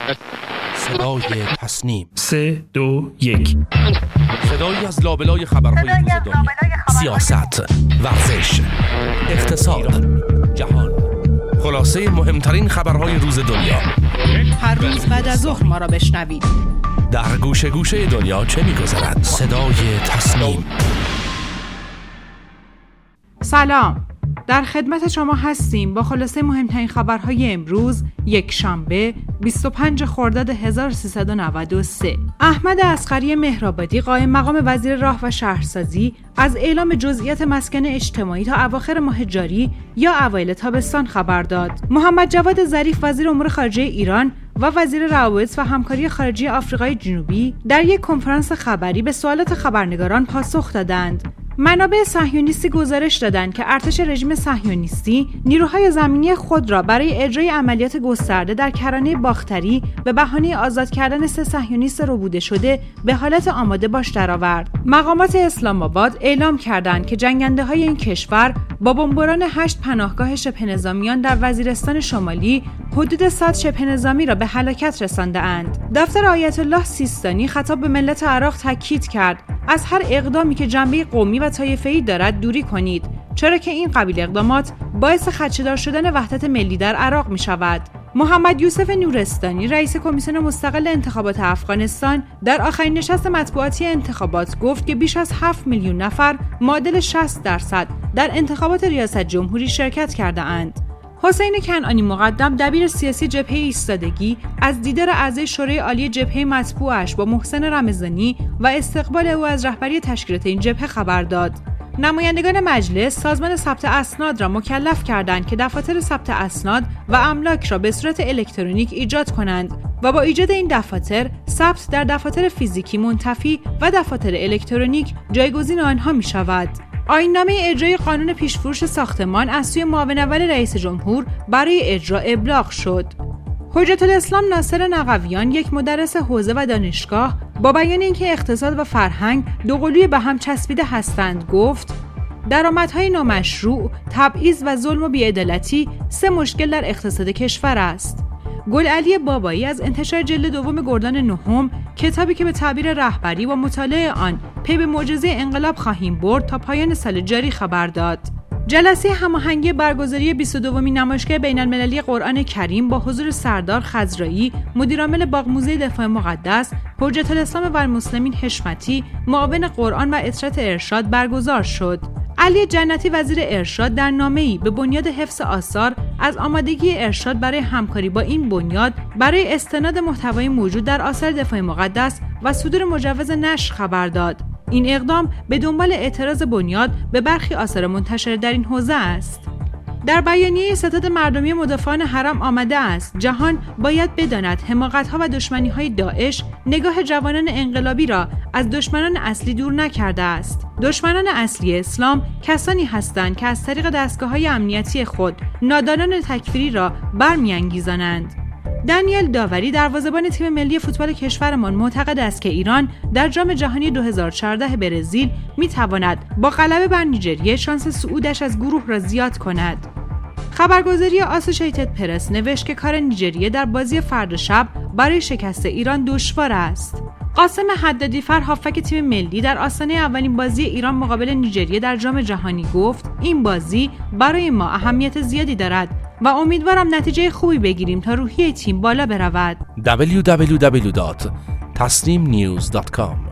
صدای تصنیم 3 2 1. صدایی از لابلای خبرهای روز دنیا، سیاست، ورزش، اقتصاد، جهان، خلاصه مهمترین خبرهای روز دنیا. هر روز بعد از ظهر ما را بشنوید. در گوشه گوشه دنیا چه می‌گذرد؟ صدای تصنیم. سلام، در خدمت شما هستیم با خلاصه مهمترین خبرهای امروز، یک شنبه 25 خرداد 1393. احمد عسقری مهرآبادی قائم مقام وزیر راه و شهرسازی از اعلام جزئیات مسکن اجتماعی تا اواخر ماه جاری یا اوایل تابستان خبر داد. محمد جواد ظریف وزیر امور خارجه ایران و وزیر روابط و همکاری خارجی آفریقای جنوبی در یک کنفرانس خبری به سوالات خبرنگاران پاسخ دادند. منابع صهیونیستی گزارش دادند که ارتش رژیم صهیونیستی نیروهای زمینی خود را برای اجرای عملیات گسترده در کرانه باختری به بهانه آزاد کردن 3 صهیونیست ربوده شده به حالت آماده باش درآورد. مقامات اسلام آباد اعلام کردند که جنگنده‌های این کشور با بمباران 8 پناهگاه شبه نظامیان در وزیرستان شمالی حدود 100 شبه نظامی را به هلاکت رسانده‌اند. دفتر آیت الله سیستانی خطاب به ملت عراق تاکید کرد از هر اقدامی که جنبه قومی و طایفه‌ای دارد دوری کنید، چرا که این قبیل اقدامات باعث خدشه‌دار شدن وحدت ملی در عراق می‌شود. محمد یوسف نورستانی رئیس کمیسیون مستقل انتخابات افغانستان در آخرین نشست مطبوعاتی انتخابات گفت که بیش از 7 میلیون نفر معادل 60% در انتخابات ریاست جمهوری شرکت کرده‌اند. حسین کنعانی مقدم دبیر سیاسی جبهه ایستادگی از دیدار اعضای شورای عالی جبهه مطبوعش با محسن رمضانی و استقبال او از رهبری تشکیلات این جبهه خبر داد. نمایندگان مجلس سازمان ثبت اسناد را مکلف کردند که دفاتر ثبت اسناد و املاک را به صورت الکترونیک ایجاد کنند و با ایجاد این دفاتر ثبت در دفاتر فیزیکی منتفی و دفاتر الکترونیک جایگزین آنها می شود. آیین‌نامه اجرای قانون پیش‌فروش ساختمان از سوی معاون اول رئیس جمهور برای اجرا ابلاغ شد. حجت الاسلام ناصر نقویان، یک مدرس حوزه و دانشگاه، با بیان اینکه اقتصاد و فرهنگ دوقلوی به هم چسبیده هستند گفت: درآمدهای نامشروع، تبعیض و ظلم و بی‌عدالتی 3 مشکل در اقتصاد کشور است. گلعلی بابایی از انتشار جلد دوم گردان نهم، کتابی که به تعبیر رهبری با مطالعه آن پی به معجزه انقلاب خواهیم برد تا پایان سال جاری خبر داد. جلسه هماهنگی برگزاری 22مین نمایشگاه بین‌المللی قرآن کریم با حضور سردار خضرایی، مدیرعامل باغ موزه دفاع مقدس، حجت الاسلام و المسلمین حشمتی، معاون قرآن و اطرت ارشاد برگزار شد. علی جنتی وزیر ارشاد در نامه‌ای به بنیاد حفظ آثار از آمادگی ارشاد برای همکاری با این بنیاد برای استناد محتوای موجود در آثار دفاع مقدس و صدور مجوز نشر خبر داد. این اقدام به دنبال اعتراض بنیاد به برخی آثار منتشر در این حوزه است. در بیانیه ستاد مردمی مدافعان حرم آمده است: جهان باید بداند حماقت‌ها و دشمنی‌های داعش نگاه جوانان انقلابی را از دشمنان اصلی دور نکرده است. دشمنان اصلی اسلام کسانی هستند که از طریق دستگاه‌های امنیتی خود نادانان تکفیری را برمی‌انگیزانند. دانیل داوری دروازه‌بان تیم ملی فوتبال کشورمان معتقد است که ایران در جام جهانی 2014 برزیل می‌تواند با غلبه بر نیجریه شانس صعودش از گروه را زیاد کند. خبرگزاری آسوشیتد پرس نوشت که کار نیجریه در بازی فردا شب برای شکست ایران دشوار است. قاسم حدادی‌فر هافبک تیم ملی در آستانه اولین بازی ایران مقابل نیجریه در جام جهانی گفت: این بازی برای ما اهمیت زیادی دارد و امیدوارم نتیجه خوبی بگیریم تا روحیه تیم بالا برود. www.tasneemnews.com